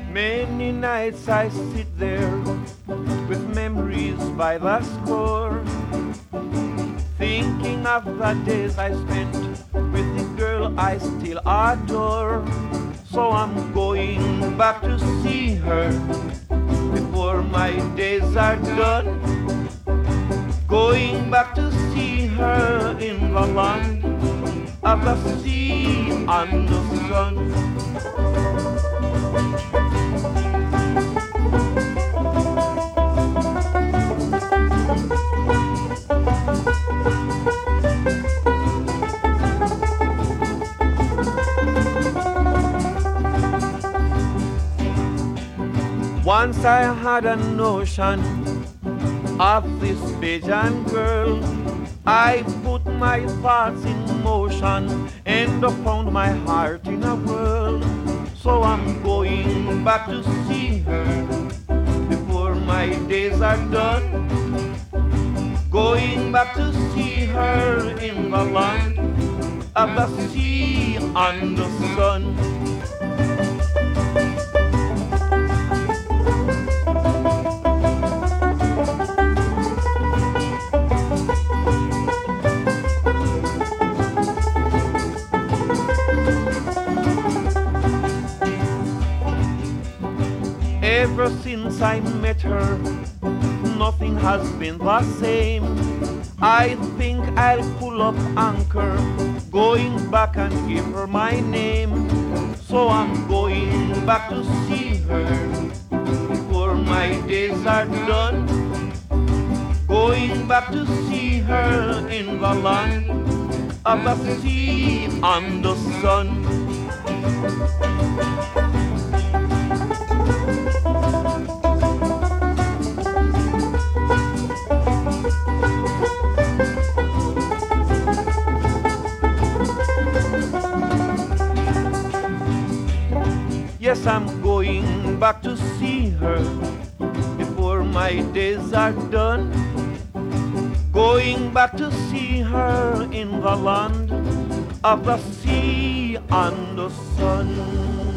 Many nights I sit there with memories by the score, thinking of the days I spent with the girl I still adore. So I'm going back to see her before my days are done. Going back to see her in the land of the sea and the sun. Once I had a notion of this Bajan girl. I put my thoughts in motion and I found my heart in a whirl. So I'm going back to see her before my days are done. Going back to see her in the land of the sea and the sun. Ever since I met her, nothing has been the same. I think I'll pull up anchor, going back and give her my name. So I'm going back to see her before my days are done. Going back to see her in the land of the sea and the sun. Yes, I'm going back to see her before my days are done. Going back to see her in the land of the sea and the sun.